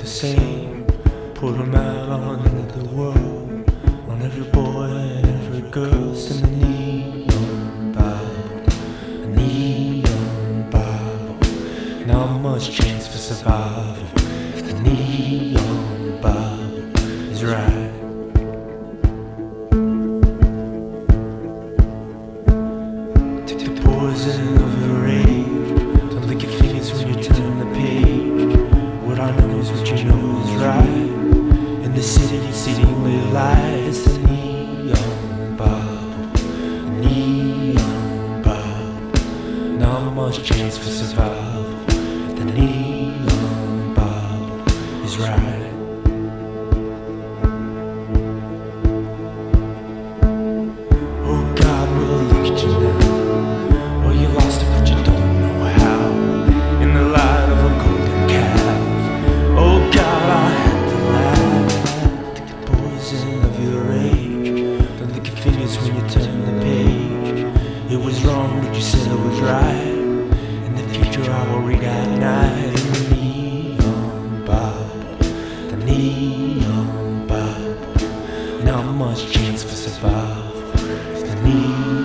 the same. Put them out on into the world, on every boy and every girl. Send a neon Bible, a neon Bible. Not much chance for survival if the neon Bible is right. Take the poison of your rage. Don't lick your fingers when you turn the page. What I know is what you know is right. In the city, exceedingly light. It's the neon Bible, the neon Bible. Not much chance for survival if the neon Bible is right. Oh God, we'll look at you now. Oh, you lost it, but you don't know how. In the light of a golden calf. Oh God, I had to laugh. Take the poison of your rage. Don't lick your fingers when you turn the page. It was wrong, but you said it was right. In the future, I will read at night. In the neon Bible, the neon Bible. Not much chance for survival if the neon